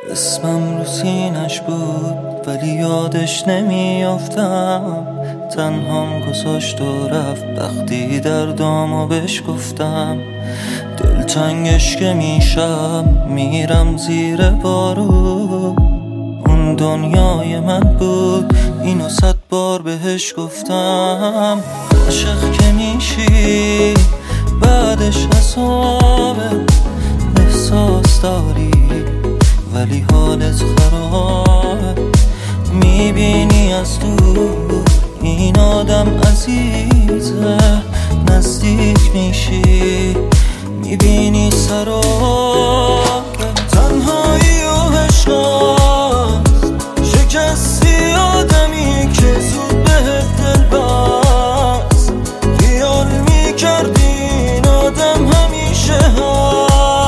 اسمم رو سینش بود ولی یادش نمیافتم. تنهام گذاشت و رفت وقتی دردامو بهش گفتم. دلتنگش که میشم میرم زیر بارو. اون دنیای من بود اینو 100 بار بهش گفتم. عاشق که میشی بعدش حسابه. احساس داری ولی حالت خرابه. میبینی از دور این آدم عزیزه. نزدیک میشی میبینی سرابه. تنهایی و عشقاست. شکستی آدمی که زود بهت دل بست. خیال میکردی این آدم همیشه هست.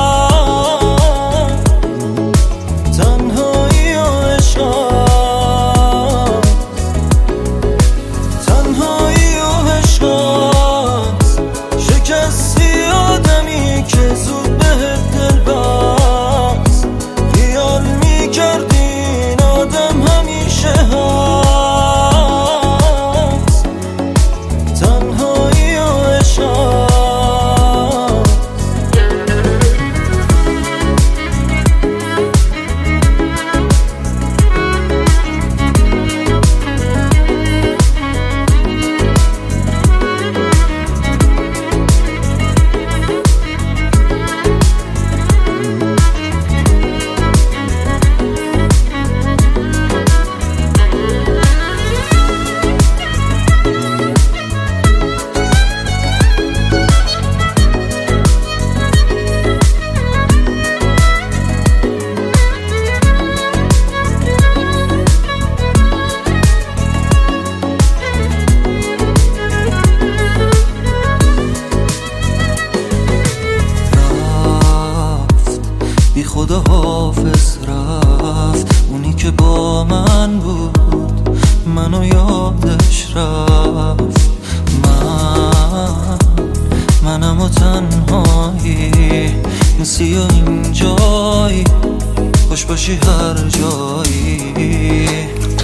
بی خدا حافظ رفت. اونی که با من بود منو یادش رفت. منم و تنهایی نسی و این جایی. خوش باشی هر جایی.